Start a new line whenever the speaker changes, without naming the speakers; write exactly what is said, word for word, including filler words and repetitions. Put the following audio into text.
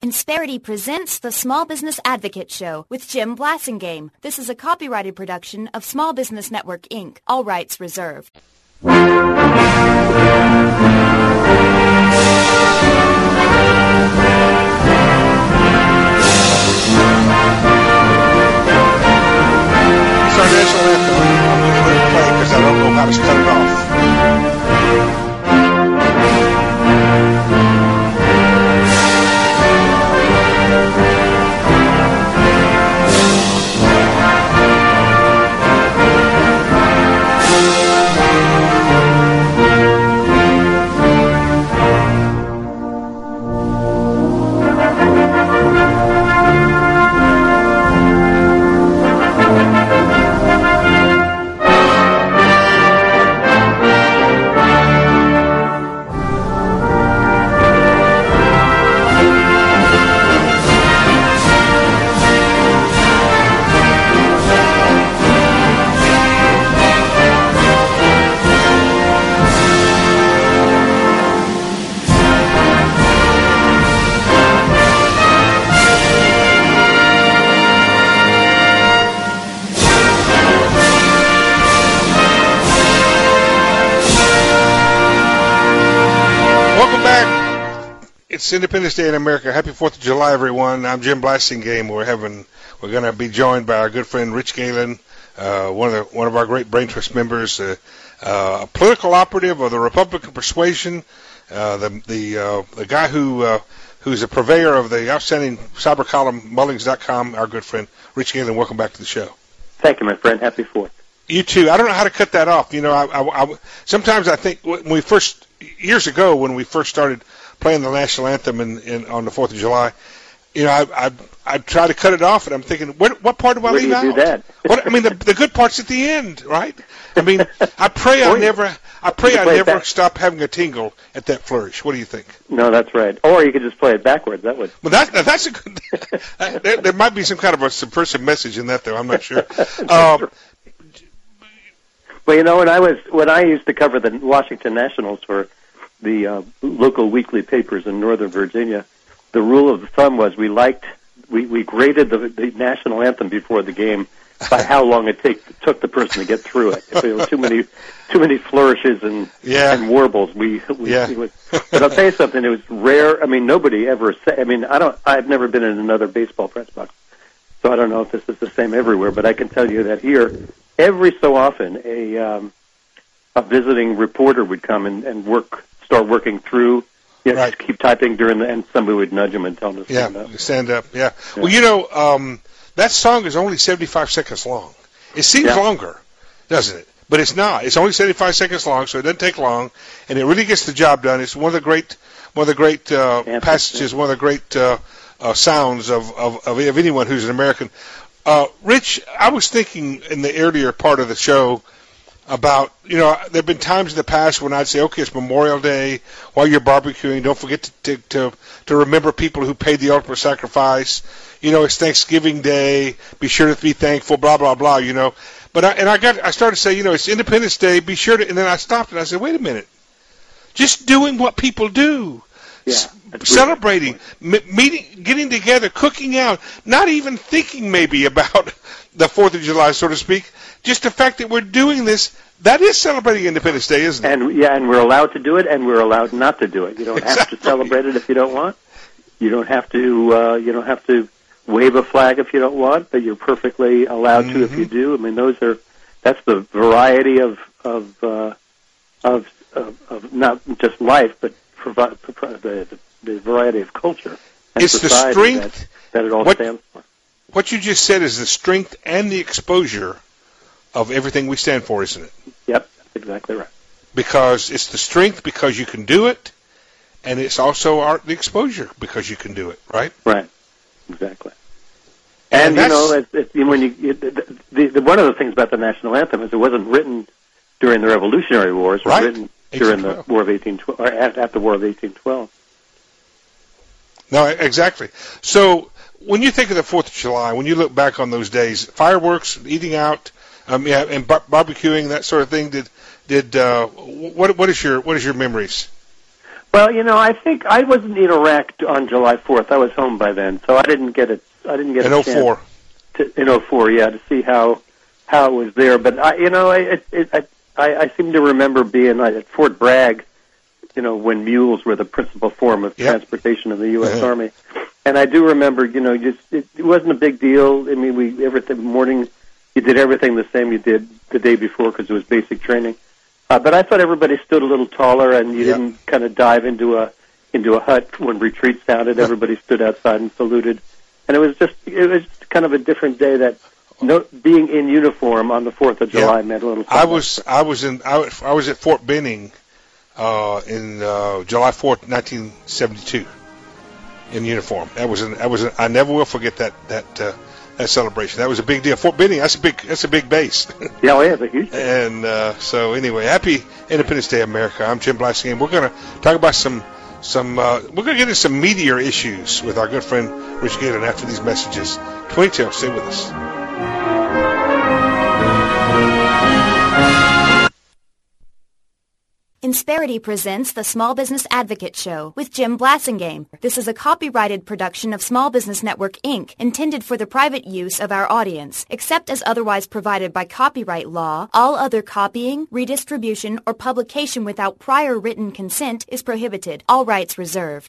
Insperity presents the Small Business Advocate Show with Jim Blasingame. This is a copyrighted production of Small Business Network, Incorporated. All rights reserved.
Sorry, National Anthem. I'm going to let it play because I don't know how to cut it off. It's Independence Day in America. Happy Fourth of July, everyone. I'm Jim Blasingame. We're having, we're going to be joined by our good friend Rich Galen, uh, one of the, one of our great Brain Trust members, uh, uh, a political operative of the Republican persuasion, uh, the the uh, the guy who uh, who's a purveyor of the outstanding cyber column Mullings dot com. Our good friend Rich Galen. Welcome back to the show.
Thank you, my friend. Happy Fourth.
You too. I don't know how to cut that off. You know, I, I, I sometimes I think when we first years ago when we first started playing the national anthem in, in, on the Fourth of July, you know, I I I try to cut it off, and I'm thinking, what what part do I
Where
leave
do you
out?
do that?
What, I mean, the the good part's at the end, right? I mean, I pray I never I pray I never
back.
stop having a tingle at that flourish. What do you think?
No, that's right. Or you could just play it backwards. That would.
Well, that that's a good. there, there might be some kind of a subversive message in that, though. I'm not sure. Um,
well, you know, when I was when I used to cover the Washington Nationals for the uh, local weekly papers in Northern Virginia, the rule of thumb was we liked we, we graded the, the national anthem before the game by how long it take, took the person to get through it. If there were too many too many flourishes and
yeah.
and warbles, we, we,
yeah.
we would. But I'll tell you something. It was rare. I mean, nobody ever said. I mean, I don't. I've never been in another baseball press box, so I don't know if this is the same everywhere. But I can tell you that here, every so often, a um, a visiting reporter would come and, and work. Start working through, you know,
right.
just keep typing during the, and somebody would nudge him and tell him to
yeah,
stand up.
stand up. Yeah.
yeah.
Well, you know, um, that song is only seventy-five seconds long. It seems
yeah.
longer, doesn't it? But it's not. It's only seventy-five seconds long, so it doesn't take long, and it really gets the job done. It's one of the great, one of the great uh, passages, one of the great uh, uh, sounds of, of, of of anyone who's an American. Uh, Rich, I was thinking in the earlier part of the show about, you know, there have been times in the past when I'd say, okay, it's Memorial Day, while you're barbecuing, don't forget to, to, to, to remember people who paid the ultimate sacrifice. You know, it's Thanksgiving Day, be sure to be thankful, blah, blah, blah, you know. But I, and I got, I started to say, you know, it's Independence Day, be sure to, and then I stopped and I said, wait a minute. Just doing what people do.
Yeah,
celebrating, m- meeting, getting together, cooking out, not even thinking maybe about the Fourth of July, so to speak. Just the fact that we're doing this, that is celebrating Independence Day, isn't it?
And yeah, and we're allowed to do it, and we're allowed not to do it. You don't
exactly.
have to celebrate it if you don't want. You don't have to. Uh, you don't have to wave a flag if you don't want, but you're perfectly allowed
mm-hmm.
to if you do. I mean, those are. That's the variety of of uh, of, of of not just life, but provi- the, the the variety of culture. And
it's the strength
that, that it all
what,
stands for.
What you just said is the strength and the exposure of everything we stand for, isn't it?
Yep, that's exactly right.
Because it's the strength because you can do it, and it's also our, the exposure because you can do it, right?
Right, exactly. And, and you know, it, it, when you it, the, the one of the things about the national anthem is it wasn't written during the Revolutionary Wars. It was
right.
written during the War of eighteen twelve, or at, at the War of eighteen twelve.
No, exactly. So when you think of the Fourth of July, when you look back on those days, fireworks, eating out, um, yeah, and bar- barbecuing, that sort of thing. Did did uh, what what is your what is your memories?
Well, you know, I think I wasn't in Iraq on July fourth. I was home by then, so I didn't get it. I didn't get
in
a chance
oh four.
To, in oh four, yeah, to see how how it was there. But I, you know, I, it, it, I I seem to remember being at Fort Bragg, you know, when mules were the principal form of
yep.
transportation of the U S
Uh-huh.
Army. And I do remember, you know, just it, it wasn't a big deal. I mean, we everything morning you did everything the same you did the day before because it was basic training. Uh, but I thought everybody stood a little taller, and you
yep.
didn't kind of dive into a into a hut when retreat sounded. Everybody stood outside and saluted, and it was just it was kind of a different day. That no, being in uniform on the Fourth of July
yep.
meant a little.
I was I was in I was, I was at Fort Benning uh, in uh, July fourth, nineteen seventy-two, in uniform. That was an, that was an, I never will forget that that. Uh, That celebration. That was a big deal. Fort Benning, that's a big that's a big base.
Yeah, well, yeah, it's a huge base.
And uh, so anyway, happy Independence Day, America. I'm Jim Blasingame. We're going to talk about some some. Uh, we're going to get into some meteor issues with our good friend Rich Galen after these messages. twenty-two, stay with us.
Insperity presents the Small Business Advocate Show with Jim Blasingame. This is a copyrighted production of Small Business Network, Incorporated, intended for the private use of our audience. Except as otherwise provided by copyright law, all other copying, redistribution, or publication without prior written consent is prohibited. All rights reserved.